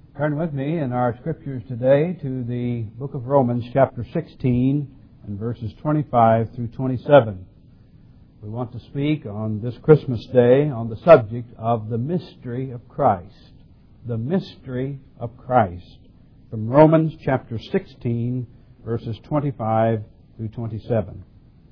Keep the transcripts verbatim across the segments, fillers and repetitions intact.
Turn with me in our scriptures today to the book of Romans, chapter sixteen, and verses twenty-five through twenty-seven. We want to speak on this Christmas day on the subject of the mystery of Christ. The mystery of Christ. From Romans, chapter sixteen, verses twenty-five through twenty-seven.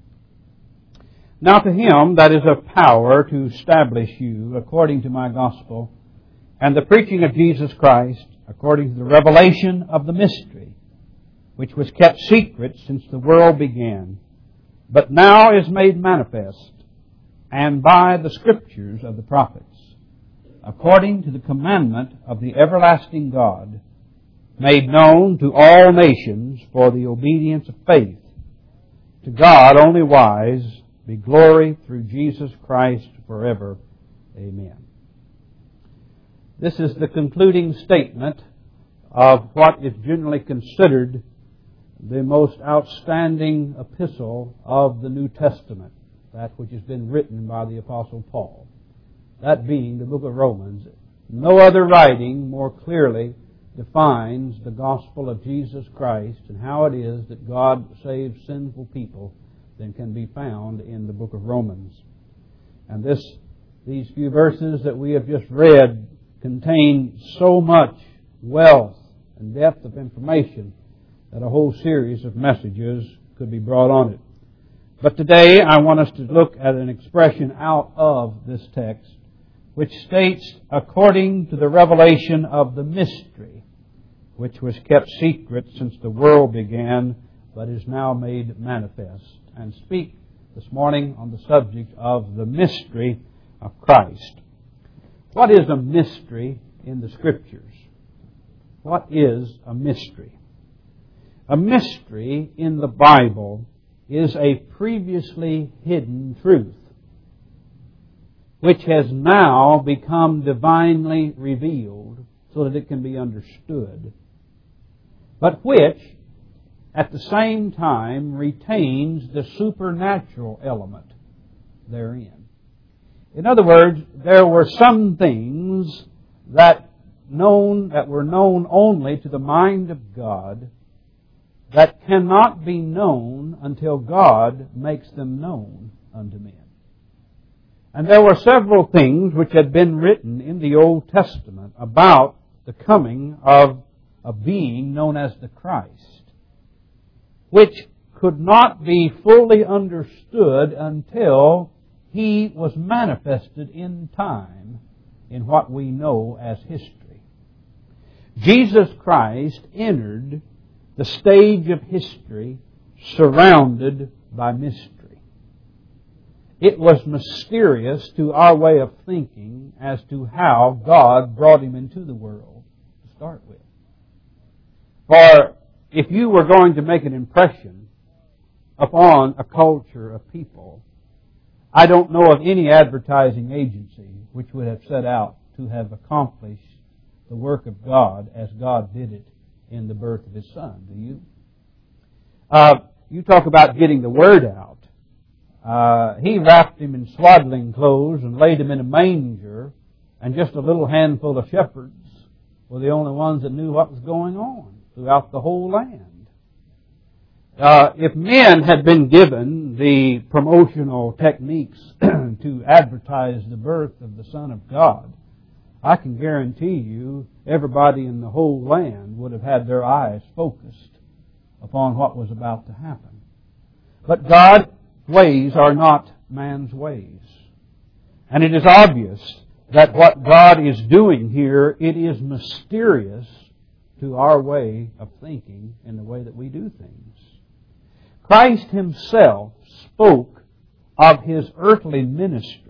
Now to him that is of power to establish you according to my gospel, and the preaching of Jesus Christ, according to the revelation of the mystery, which was kept secret since the world began, but now is made manifest, and by the Scriptures of the prophets, according to the commandment of the everlasting God, made known to all nations for the obedience of faith. To God only wise be glory through Jesus Christ forever. Amen. This is the concluding statement of what is generally considered the most outstanding epistle of the New Testament, that which has been written by the Apostle Paul, that being the book of Romans. No other writing more clearly defines the gospel of Jesus Christ and how it is that God saves sinful people than can be found in the book of Romans. And this, these few verses that we have just read contain so much wealth and depth of information that a whole series of messages could be brought on it. But today I want us to look at an expression out of this text which states, according to the revelation of the mystery, which was kept secret since the world began, but is now made manifest, and speak this morning on the subject of the mystery of Christ. What is a mystery in the Scriptures? What is a mystery? A mystery in the Bible is a previously hidden truth which has now become divinely revealed so that it can be understood, but which at the same time retains the supernatural element therein. In other words, there were some things that known that were known only to the mind of God that cannot be known until God makes them known unto men. And there were several things which had been written in the Old Testament about the coming of a being known as the Christ, which could not be fully understood until He was manifested in time in what we know as history. Jesus Christ entered the stage of history surrounded by mystery. It was mysterious to our way of thinking as to how God brought Him into the world to start with. For if you were going to make an impression upon a culture of people, I don't know of any advertising agency which would have set out to have accomplished the work of God as God did it in the birth of His Son. Do you? Uh, you talk about getting the word out. Uh, he wrapped Him in swaddling clothes and laid Him in a manger, and just a little handful of shepherds were the only ones that knew what was going on throughout the whole land. Uh, if men had been given the promotional techniques to advertise the birth of the Son of God, I can guarantee you everybody in the whole land would have had their eyes focused upon what was about to happen. But God's ways are not man's ways. And it is obvious that what God is doing here, it is mysterious to our way of thinking and the way that we do things. Christ Himself spoke of His earthly ministry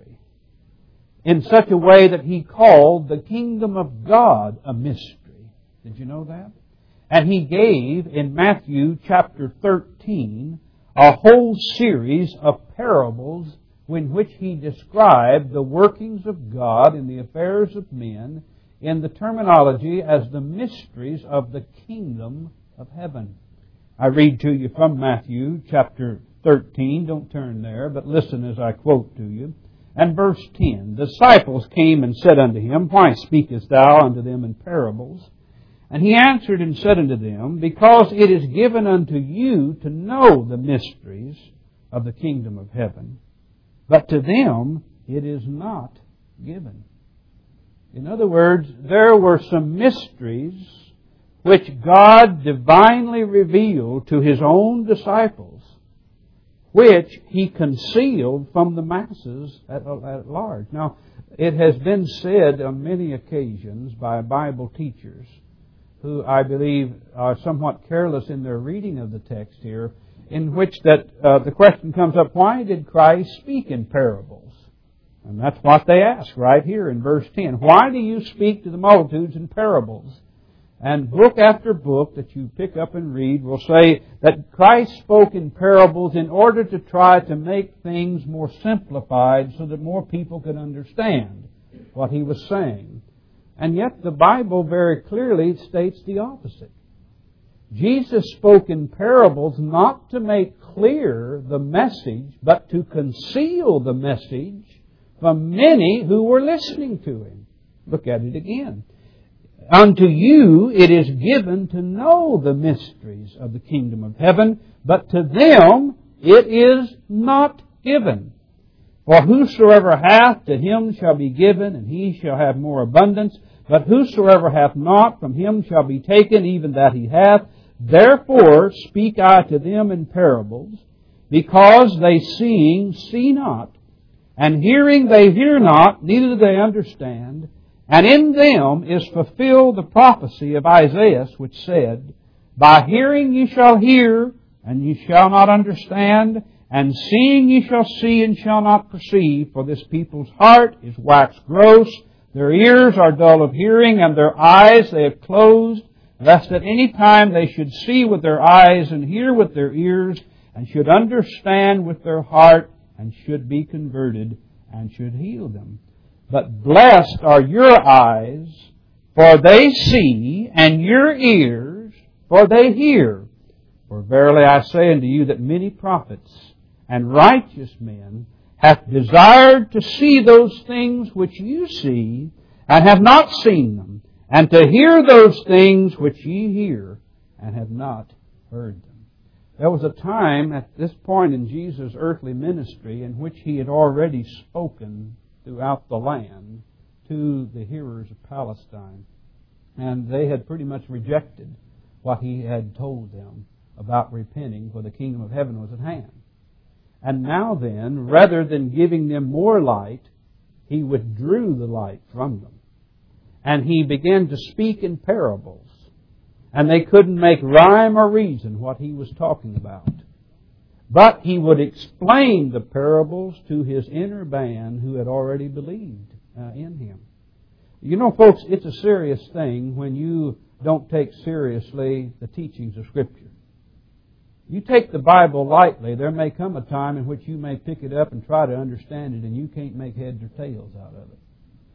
in such a way that He called the kingdom of God a mystery. Did you know that? And He gave in Matthew chapter thirteen a whole series of parables in which He described the workings of God in the affairs of men in the terminology as the mysteries of the kingdom of heaven. I read to you from Matthew chapter thirteen. Don't turn there, but listen as I quote to you. And verse ten, the disciples came and said unto Him, Why speakest Thou unto them in parables? And he answered and said unto them, Because it is given unto you to know the mysteries of the kingdom of heaven, but to them it is not given. In other words, there were some mysteries which God divinely revealed to His own disciples, which He concealed from the masses at, at large. Now, it has been said on many occasions by Bible teachers who I believe are somewhat careless in their reading of the text here, in which that uh, the question comes up, why did Christ speak in parables? And that's what they ask right here in verse ten. Why do you speak to the multitudes in parables? And book after book that you pick up and read will say that Christ spoke in parables in order to try to make things more simplified so that more people could understand what He was saying. And yet the Bible very clearly states the opposite. Jesus spoke in parables not to make clear the message, but to conceal the message from many who were listening to Him. Look at it again. Unto you it is given to know the mysteries of the kingdom of heaven, but to them it is not given. For whosoever hath, to him shall be given, and he shall have more abundance. But whosoever hath not, from him shall be taken even that he hath. Therefore speak I to them in parables, because they seeing see not, and hearing they hear not, neither do they understand. And in them is fulfilled the prophecy of Isaiah, which said, By hearing ye shall hear, and ye shall not understand, and seeing ye shall see, and shall not perceive. For this people's heart is waxed gross, their ears are dull of hearing, and their eyes they have closed, lest at any time they should see with their eyes, and hear with their ears, and should understand with their heart, and should be converted, and should heal them. But blessed are your eyes, for they see, and your ears, for they hear. For verily I say unto you that many prophets and righteous men hath desired to see those things which you see, and have not seen them, and to hear those things which ye hear, and have not heard them. There was a time at this point in Jesus' earthly ministry in which He had already spoken throughout the land to the hearers of Palestine. And they had pretty much rejected what He had told them about repenting, for the kingdom of heaven was at hand. And now then, rather than giving them more light, He withdrew the light from them. And He began to speak in parables. And they couldn't make rhyme or reason what He was talking about. But He would explain the parables to His inner band who had already believed uh, in Him. You know, folks, it's a serious thing when you don't take seriously the teachings of Scripture. You take the Bible lightly, there may come a time in which you may pick it up and try to understand it, and you can't make heads or tails out of it.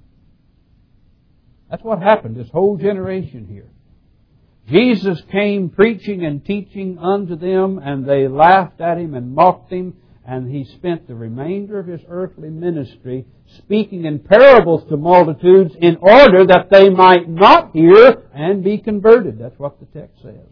That's what happened this whole generation here. Jesus came preaching and teaching unto them, and they laughed at Him and mocked Him, and He spent the remainder of His earthly ministry speaking in parables to multitudes in order that they might not hear and be converted. That's what the text says.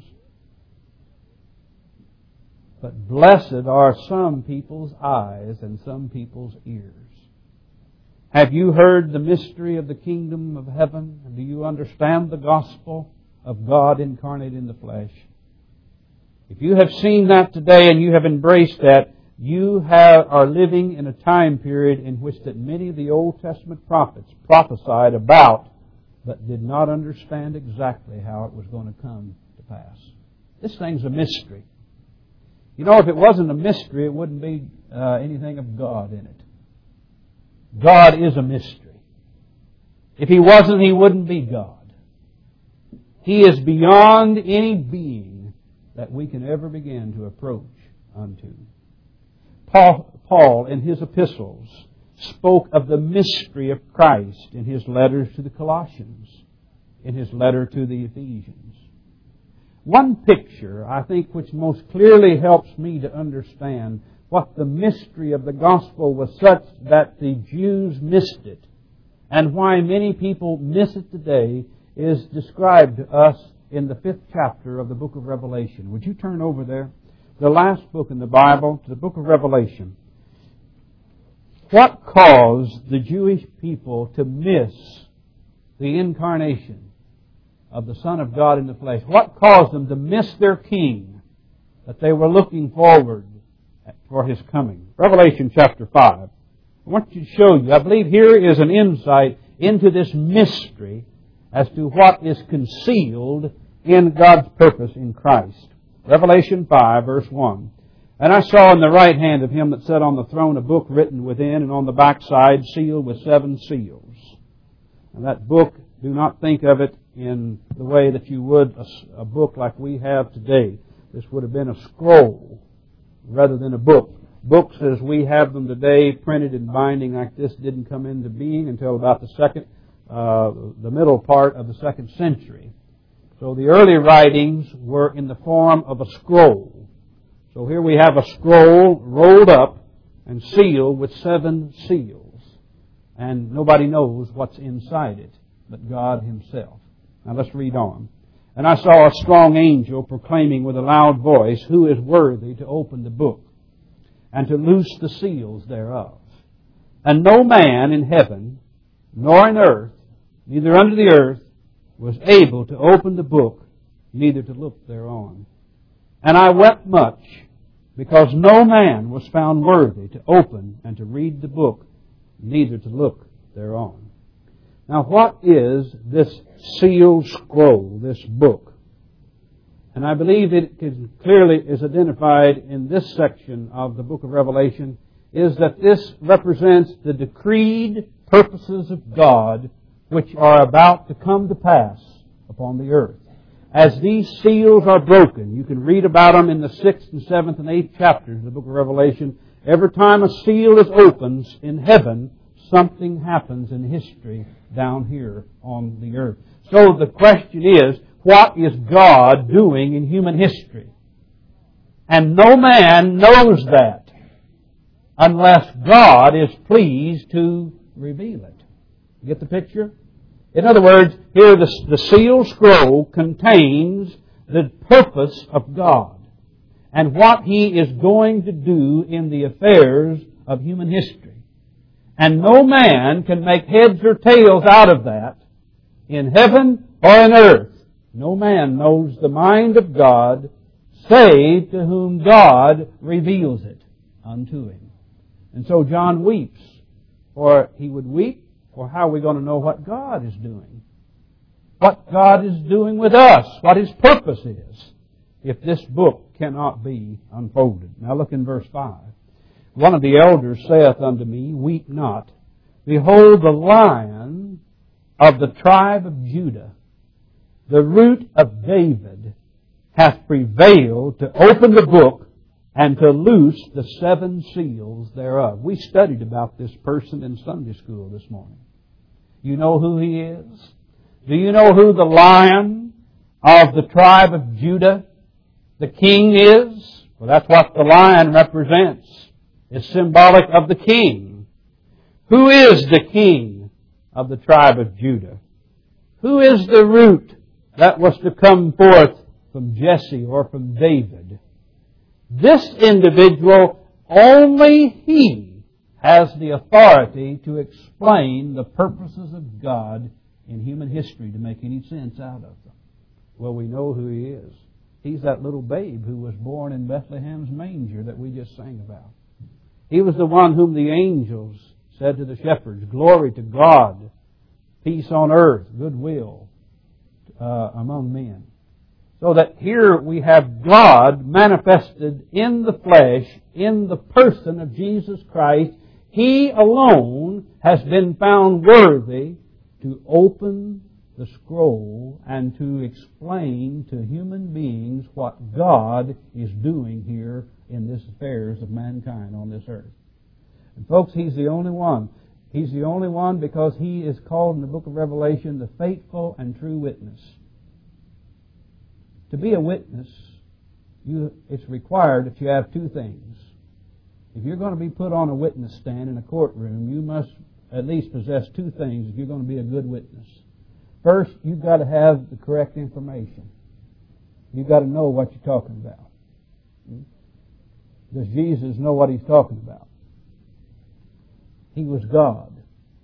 But blessed are some people's eyes and some people's ears. Have you heard the mystery of the kingdom of heaven? Do you understand the gospel of God incarnate in the flesh? If you have seen that today and you have embraced that, you have, are living in a time period in which that many of the Old Testament prophets prophesied about, but did not understand exactly how it was going to come to pass. This thing's a mystery. You know, if it wasn't a mystery, it wouldn't be uh, anything of God in it. God is a mystery. If He wasn't, He wouldn't be God. He is beyond any being that we can ever begin to approach unto. Paul, Paul, in his epistles, spoke of the mystery of Christ in his letters to the Colossians, in his letter to the Ephesians. One picture, I think, which most clearly helps me to understand what the mystery of the gospel was such that the Jews missed it, and why many people miss it today, is described to us in the fifth chapter of the book of Revelation. Would you turn over there? The last book in the Bible, to the book of Revelation. What caused the Jewish people to miss the incarnation of the Son of God in the flesh? What caused them to miss their King that they were looking forward for His coming? Revelation chapter five. I want to show you, I believe here is an insight into this mystery as to what is concealed in God's purpose in Christ. Revelation five, verse one. And I saw in the right hand of Him that sat on the throne a book written within, and on the backside sealed with seven seals. And that book, do not think of it in the way that you would a, a book like we have today. This would have been a scroll rather than a book. Books as we have them today, printed and binding like this, didn't come into being until about the second, uh, the middle part of the second century. So the early writings were in the form of a scroll. So here we have a scroll rolled up and sealed with seven seals. And nobody knows what's inside it but God Himself. Now let's read on. And I saw a strong angel proclaiming with a loud voice, Who is worthy to open the book and to loose the seals thereof? And no man in heaven, nor in earth, neither under the earth, was able to open the book, neither to look thereon. And I wept much, because no man was found worthy to open and to read the book, neither to look thereon. Now what is this sealed scroll, this book? And I believe it clearly is identified in this section of the book of Revelation, is that this represents the decreed purposes of God which are about to come to pass upon the earth. As these seals are broken, you can read about them in the sixth and seventh and eighth chapters of the book of Revelation. Every time a seal is opened in heaven, something happens in history down here on the earth. So the question is, what is God doing in human history? And no man knows that unless God is pleased to reveal it. You get the picture? In other words, here the, the sealed scroll contains the purpose of God and what He is going to do in the affairs of human history. And no man can make heads or tails out of that in heaven or in earth. No man knows the mind of God save to whom God reveals it unto him. And so John weeps, for he would weep, for how are we going to know what God is doing? What God is doing with us, what His purpose is, if this book cannot be unfolded. Now look in verse five. One of the elders saith unto me, Weep not. Behold, the Lion of the tribe of Judah, the root of David, hath prevailed to open the book and to loose the seven seals thereof. We studied about this person in Sunday school this morning. You know who he is? Do you know who the Lion of the tribe of Judah, the King, is? Well, that's what the lion represents. It's symbolic of the King. Who is the King of the tribe of Judah? Who is the root that was to come forth from Jesse or from David? This individual, only he has the authority to explain the purposes of God in human history to make any sense out of them. Well, we know who he is. He's that little babe who was born in Bethlehem's manger that we just sang about. He was the one whom the angels said to the shepherds, Glory to God, peace on earth, goodwill uh, among men. So that here we have God manifested in the flesh, in the person of Jesus Christ. He alone has been found worthy to open the scroll and to explain to human beings what God is doing here in this affairs of mankind on this earth. And folks, He's the only one. He's the only one because He is called in the book of Revelation the faithful and true witness. To be a witness, you, it's required that you have two things. If you're going to be put on a witness stand in a courtroom, you must at least possess two things if you're going to be a good witness. First, you've got to have the correct information. You've got to know what you're talking about. Does Jesus know what He's talking about? He was God.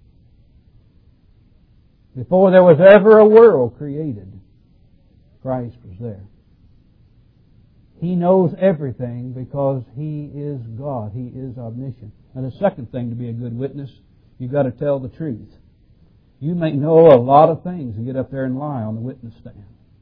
Before there was ever a world created, Christ was there. He knows everything because He is God. He is omniscient. And the second thing to be a good witness, you've got to tell the truth. You may know a lot of things and get up there and lie on the witness stand.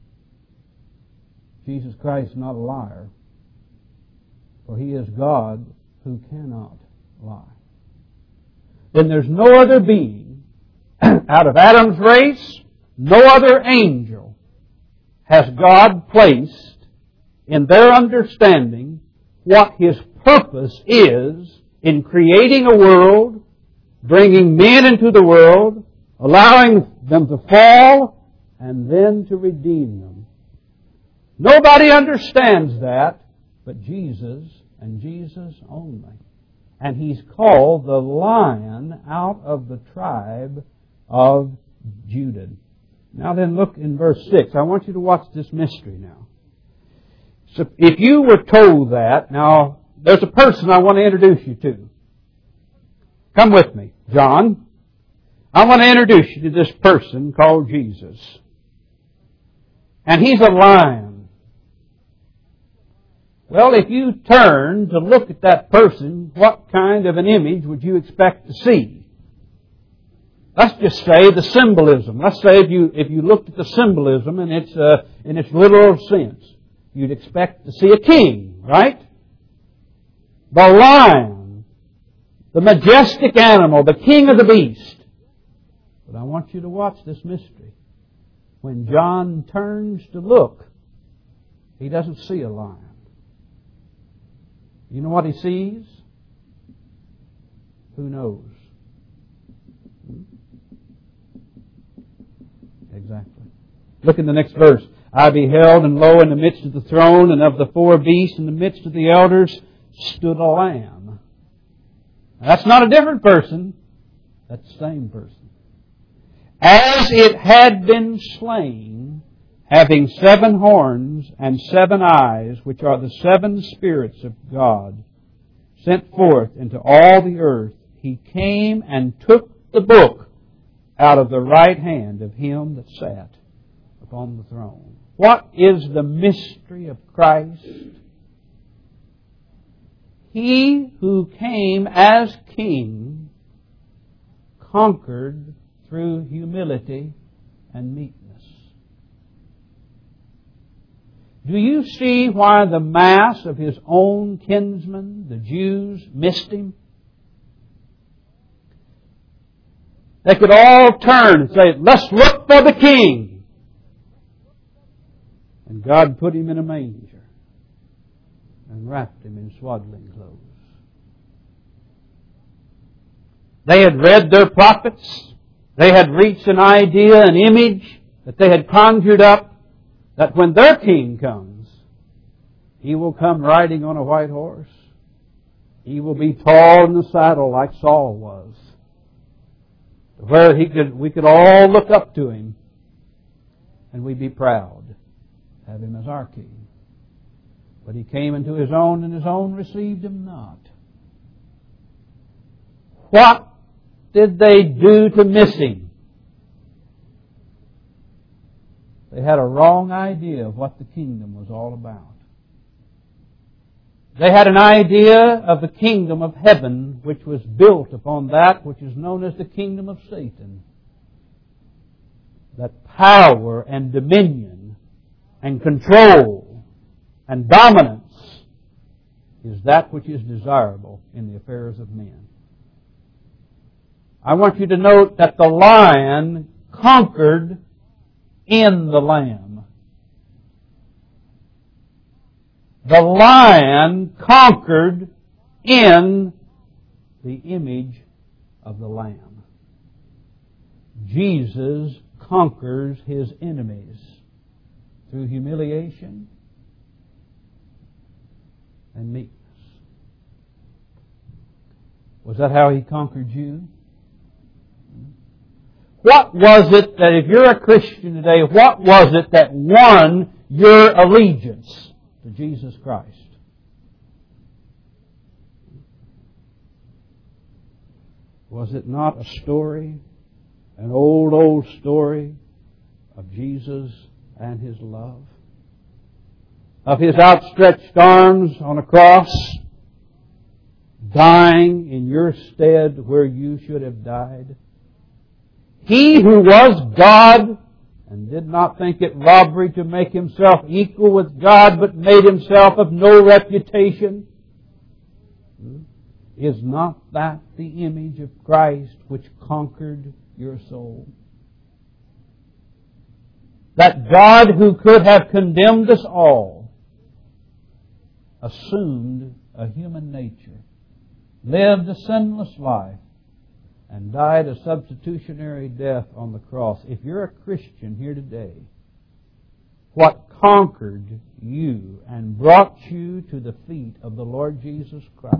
Jesus Christ is not a liar, for He is God who cannot lie. Then there's no other being out of Adam's race, no other angel has God placed in their understanding what His purpose is in creating a world, bringing men into the world, allowing them to fall, and then to redeem them. Nobody understands that but Jesus and Jesus only. And He's called the Lion out of the tribe of Judah. Now then, look in verse six. I want you to watch this mystery now. So if you were told that, now there's a person I want to introduce you to. Come with me, John. I want to introduce you to this person called Jesus. And He's a lion. Well, if you turn to look at that person, what kind of an image would you expect to see? Let's just say the symbolism. Let's say if you if you looked at the symbolism in its uh, in its literal sense, you'd expect to see a king, right? The lion, the majestic animal, the king of the beast. But I want you to watch this mystery. When John turns to look, he doesn't see a lion. You know what he sees? Who knows? Exactly. Look in the next verse. I beheld, and lo, in the midst of the throne and of the four beasts, in the midst of the elders, stood a lamb. Now, that's not a different person. That's the same person. As it had been slain, having seven horns and seven eyes, which are the seven spirits of God, sent forth into all the earth, He came and took the book out of the right hand of Him that sat upon the throne. What is the mystery of Christ? He who came as King conquered through humility and meekness. Do you see why the mass of His own kinsmen, the Jews, missed Him? They could all turn and say, let's look for the King. And God put Him in a manger and wrapped Him in swaddling clothes. They had read their prophets. They had reached an idea, an image that they had conjured up, that when their King comes, He will come riding on a white horse. He will be tall in the saddle like Saul was, where he could, we could all look up to Him and we'd be proud to have Him as our King. But He came into His own, and His own received Him not. What did they do to miss Him? They had a wrong idea of what the kingdom was all about. They had an idea of the kingdom of heaven, which was built upon that which is known as the kingdom of Satan. That power and dominion and control and dominance is that which is desirable in the affairs of men. I want you to note that the lion conquered in the Lamb. The lion conquered in the image of the Lamb. Jesus conquers His enemies through humiliation and meekness. Was that how He conquered you? What was it that, if you're a Christian today, what was it that won your allegiance to Jesus Christ? Was it not a story, an old, old story of Jesus and His love? Of His outstretched arms on a cross, dying in your stead where you should have died? He who was God and did not think it robbery to make Himself equal with God, but made Himself of no reputation. Is not that the image of Christ which conquered your soul? That God, who could have condemned us all, assumed a human nature, lived a sinless life, and died a substitutionary death on the cross. If you're a Christian here today, what conquered you and brought you to the feet of the Lord Jesus Christ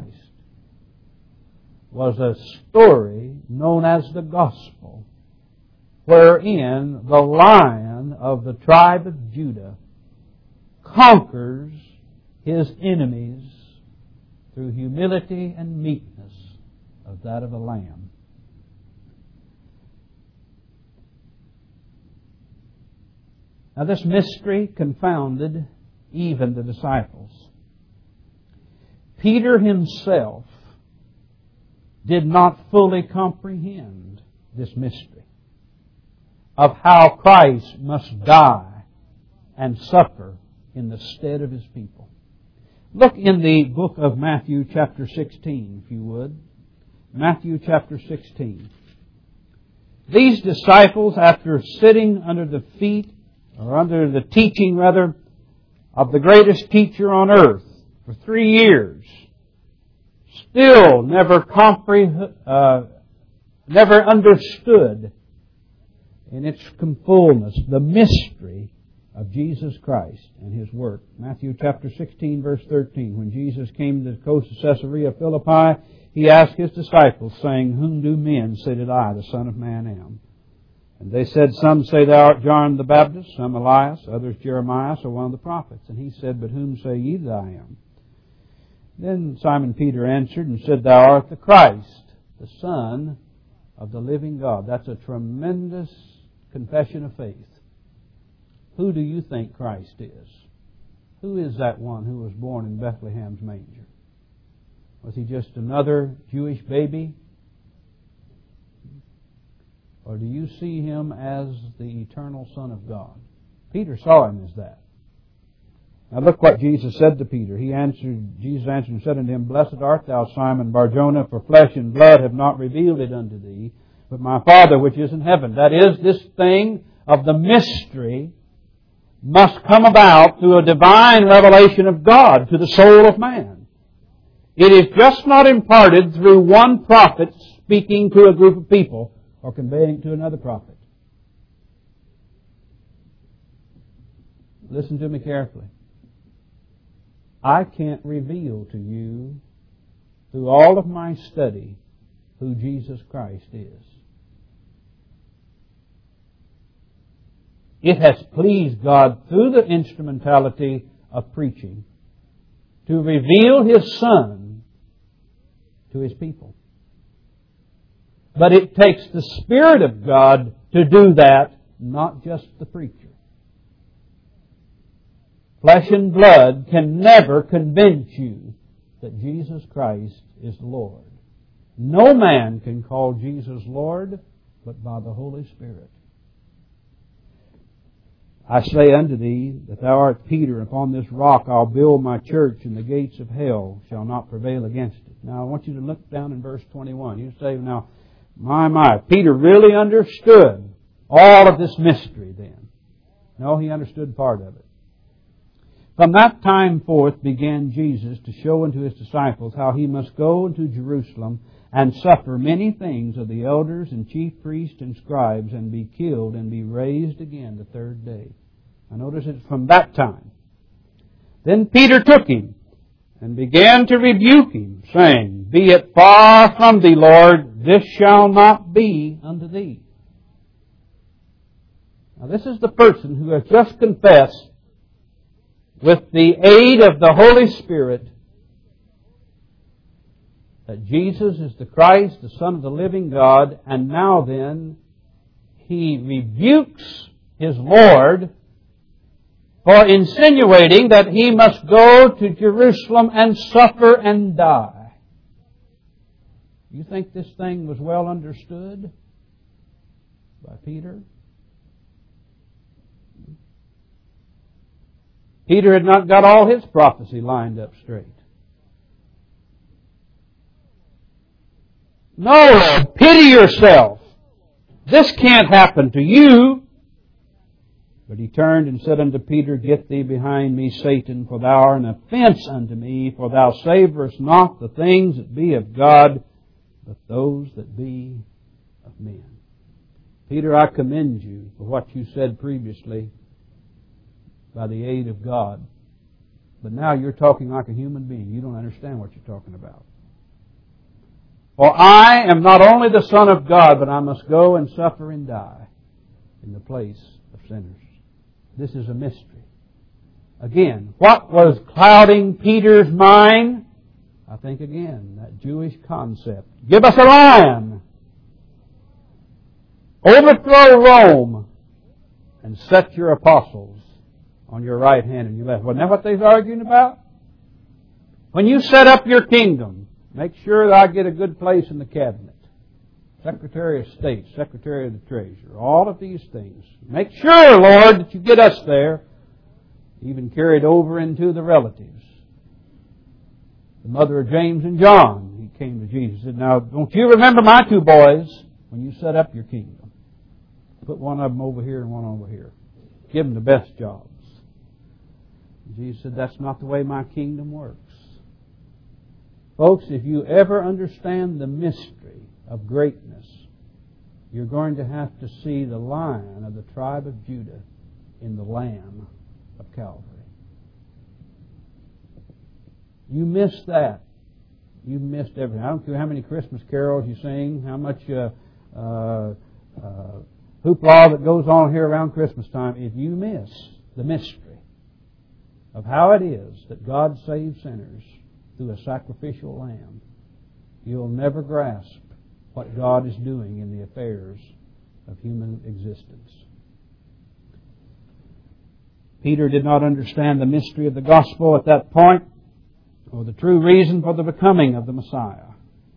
was a story known as the Gospel, wherein the Lion of the tribe of Judah conquers his enemies through humility and meekness of that of a lamb. Now this mystery confounded even the disciples. Peter himself did not fully comprehend this mystery of how Christ must die and suffer in the stead of His people. Look in the book of Matthew chapter sixteen, if you would. Matthew chapter sixteen. These disciples, after sitting under the feet, or under the teaching rather, of the greatest teacher on earth for three years, still never comprehend, uh, never understood in its fullness the mystery of Jesus Christ and His work. Matthew chapter sixteen, verse thirteen. When Jesus came to the coast of Caesarea Philippi, He asked His disciples, saying, Whom do men say that I, the Son of Man, am? And they said, Some say thou art John the Baptist, some Elias, others Jeremiah, or one of the prophets. And He said, But whom say ye that I am? Then Simon Peter answered and said, Thou art the Christ, the Son of the living God. That's a tremendous confession of faith. Who do you think Christ is? Who is that one who was born in Bethlehem's manger? Was He just another Jewish baby? Or do you see Him as the eternal Son of God? Peter saw Him as that. Now look what Jesus said to Peter. He answered, Jesus answered and said unto him, Blessed art thou, Simon Bar-Jonah, for flesh and blood have not revealed it unto thee, but my Father which is in heaven. That is, this thing of the mystery must come about through a divine revelation of God to the soul of man. It is just not imparted through one prophet speaking to a group of people or conveying it to another prophet. Listen to me carefully. I can't reveal to you through all of my study who Jesus Christ is. It has pleased God through the instrumentality of preaching to reveal His Son to His people. But it takes the Spirit of God to do that, not just the preacher. Flesh and blood can never convince you that Jesus Christ is Lord. No man can call Jesus Lord but by the Holy Spirit. I say unto thee that thou art Peter, and upon this rock I'll build my church, and the gates of hell shall not prevail against it. Now I want you to look down in verse twenty-one. You say, now, my, my, Peter really understood all of this mystery then. No, he understood part of it. From that time forth began Jesus to show unto His disciples how He must go into Jerusalem and suffer many things of the elders and chief priests and scribes, and be killed and be raised again the third day. Now notice it's from that time. Then Peter took Him and began to rebuke Him, saying, Be it far from thee, Lord, this shall not be unto thee. Now this is the person who has just confessed with the aid of the Holy Spirit that Jesus is the Christ, the Son of the living God, and now then he rebukes his Lord for insinuating that he must go to Jerusalem and suffer and die. You think this thing was well understood by Peter? Peter had not got all his prophecy lined up straight. No, Lord, pity yourself. This can't happen to you. But he turned and said unto Peter, Get thee behind me, Satan, for thou art an offense unto me, for thou savourest not the things that be of God, but those that be of men. Peter, I commend you for what you said previously by the aid of God. But now you're talking like a human being. You don't understand what you're talking about. For I am not only the Son of God, but I must go and suffer and die in the place of sinners. This is a mystery. Again, what was clouding Peter's mind? I think again, that Jewish concept. Give us a lion. Overthrow Rome and set your apostles on your right hand and your left. Wasn't that what they was arguing about? When you set up your kingdom, make sure that I get a good place in the cabinet. Secretary of State, Secretary of the Treasury, all of these things. Make sure, Lord, that you get us there. Even carried over into the relatives. The mother of James and John, he came to Jesus and said, Now, don't you remember my two boys when you set up your kingdom? Put one of them over here and one over here. Give them the best jobs. And Jesus said, That's not the way my kingdom works. Folks, if you ever understand the mystery of greatness, you're going to have to see the Lion of the tribe of Judah in the Lamb of Calvary. You miss that. You've missed everything. I don't care how many Christmas carols you sing, how much uh, uh, uh, hoopla that goes on here around Christmas time. If you miss the mystery of how it is that God saves sinners through a sacrificial lamb, you'll never grasp what God is doing in the affairs of human existence. Peter did not understand the mystery of the gospel at that point, or the true reason for the becoming of the Messiah.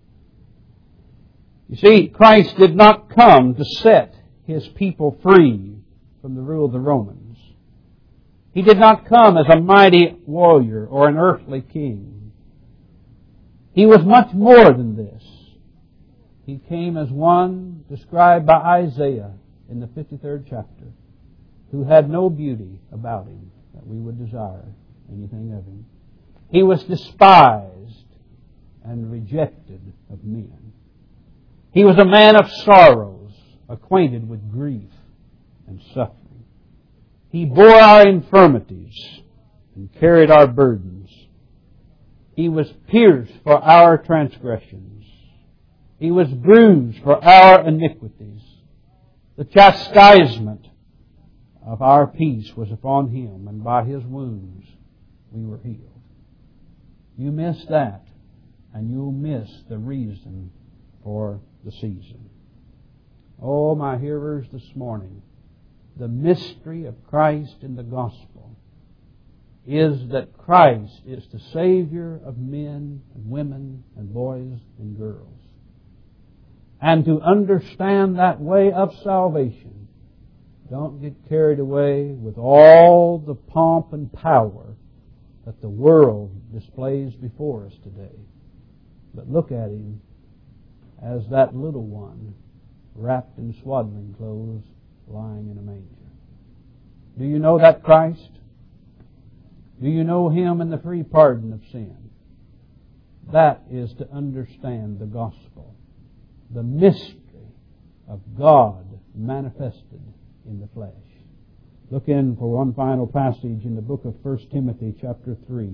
You see, Christ did not come to set His people free from the rule of the Romans. He did not come as a mighty warrior or an earthly king. He was much more than this. He came as one described by Isaiah in the fifty-third chapter, who had no beauty about Him that we would desire anything of Him. He was despised and rejected of men. He was a man of sorrows, acquainted with grief and suffering. He bore our infirmities and carried our burdens. He was pierced for our transgressions. He was bruised for our iniquities. The chastisement of our peace was upon Him, and by His wounds we were healed. You miss that, and you'll miss the reason for the season. Oh, my hearers this morning, the mystery of Christ in the gospel is that Christ is the Savior of men and women and boys and girls. And to understand that way of salvation, don't get carried away with all the pomp and power that the world displays before us today. But look at Him as that little one wrapped in swaddling clothes lying in a manger. Do you know that Christ? Do you know Him and the free pardon of sin? That is to understand the gospel, the mystery of God manifested in the flesh. Look in for one final passage in the book of First Timothy chapter three.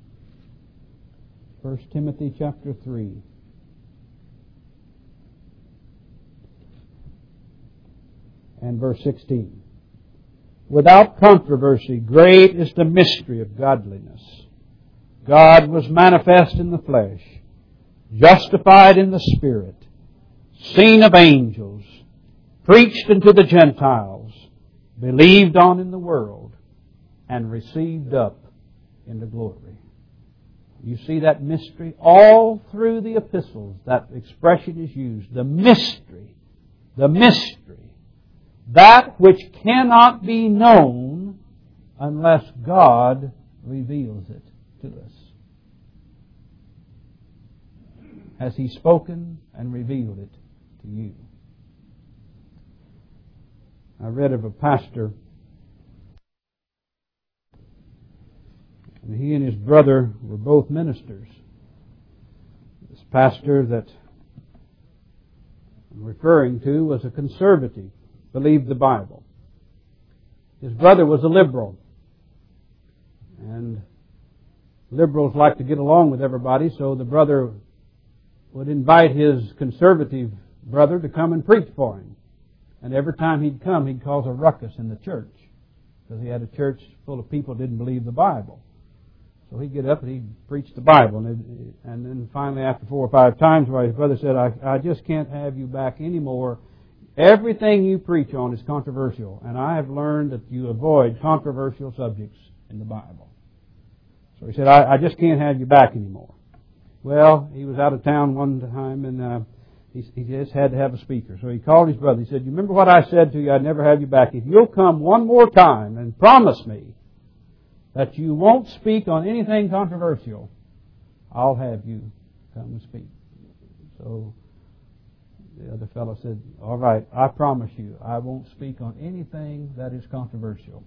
First Timothy chapter three. And verse sixteen. without controversy, great is the mystery of godliness. God was manifest in the flesh, justified in the Spirit, seen of angels, preached unto the Gentiles, believed on in the world, and received up into glory. You see that mystery all through the epistles. That expression is used. The mystery. The mystery. That which cannot be known unless God reveals it to us. Has He spoken and revealed it to you? I read of a pastor, and he and his brother were both ministers. This pastor that I'm referring to was a conservative, believed the Bible. His brother was a liberal. And liberals like to get along with everybody, so the brother would invite his conservative brother to come and preach for him. And every time he'd come, he'd cause a ruckus in the church, because he had a church full of people who didn't believe the Bible. So he'd get up and he'd preach the Bible. And, it, and then finally, after four or five times, where his brother said, I, I just can't have you back anymore. Everything you preach on is controversial. And I have learned that you avoid controversial subjects in the Bible. So he said, I, I just can't have you back anymore. Well, he was out of town one time, and uh, he, he just had to have a speaker. So he called his brother. He said, you remember what I said to you? I'd never have you back. If you'll come one more time and promise me that you won't speak on anything controversial, I'll have you come and speak. So the other fellow said, all right, I promise you, I won't speak on anything that is controversial.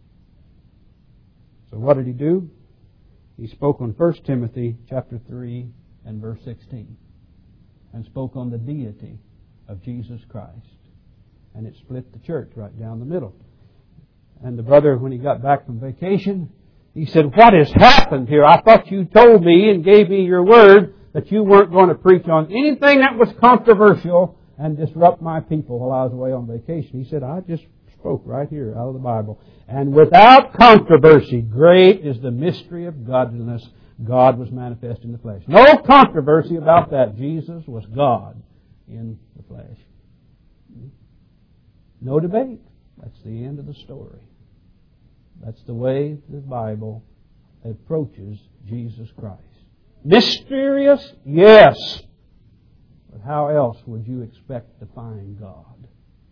So what did he do? He spoke on First Timothy chapter three and verse sixteen, and spoke on the deity of Jesus Christ. And it split the church right down the middle. And the brother, when he got back from vacation, he said, what has happened here? I thought you told me and gave me your word that you weren't going to preach on anything that was controversial and disrupt my people while I was away on vacation. He said, I just spoke right here out of the Bible. And without controversy, great is the mystery of godliness. God was manifest in the flesh. No controversy about that. Jesus was God in the flesh. No debate. That's the end of the story. That's the way the Bible approaches Jesus Christ. Mysterious? Yes. But how else would you expect to find God?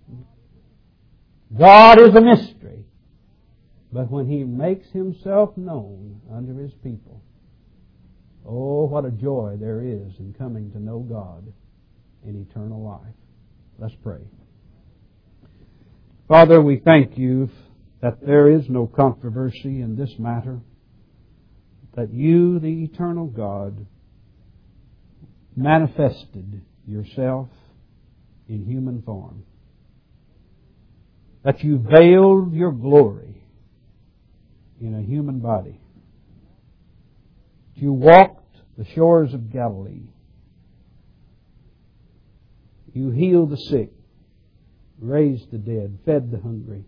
God is a mystery. But when He makes Himself known unto His people, oh, what a joy there is in coming to know God in eternal life. Let's pray. Father, we thank You that there is no controversy in this matter, that You, the eternal God, manifested Yourself in human form, that You veiled Your glory in a human body. You walked the shores of Galilee. You healed the sick, raised the dead, fed the hungry,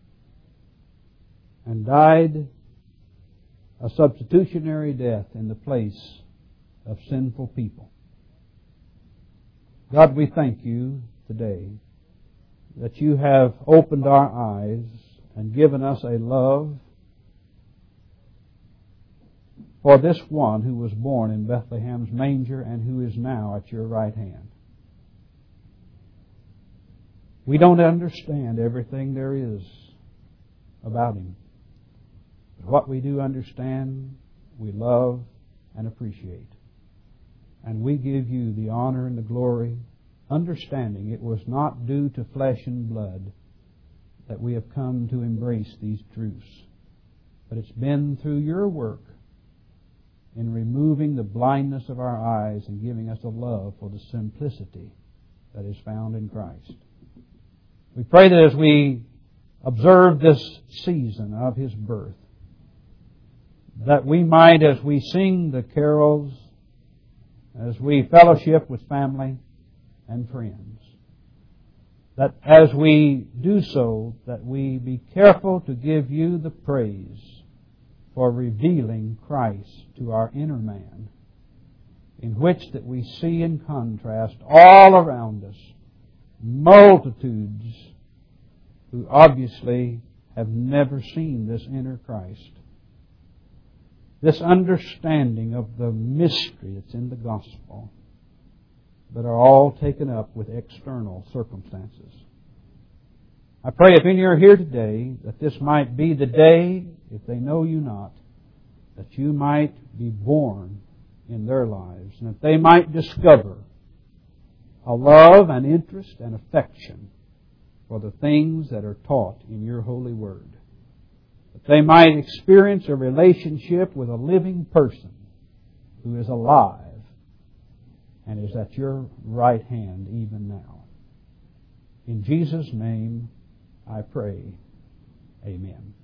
and died a substitutionary death in the place of sinful people. God, we thank You today that You have opened our eyes and given us a love for this one who was born in Bethlehem's manger and who is now at Your right hand. We don't understand everything there is about Him. But what we do understand, we love and appreciate. And we give You the honor and the glory, understanding it was not due to flesh and blood that we have come to embrace these truths, but it's been through Your work in removing the blindness of our eyes and giving us a love for the simplicity that is found in Christ. We pray that as we observe this season of His birth, that we might, as we sing the carols, as we fellowship with family and friends, that as we do so, that we be careful to give you the praise for revealing Christ to our inner man, in which that we see in contrast all around us multitudes who obviously have never seen this inner Christ. This understanding of the mystery that's in the gospel, but are all taken up with external circumstances. I pray if any are here today, that this might be the day, if they know you not, that you might be born in their lives, and that they might discover a love and interest and affection for the things that are taught in your holy word. That they might experience a relationship with a living person who is alive and is at your right hand even now. In Jesus' name I pray. Amen.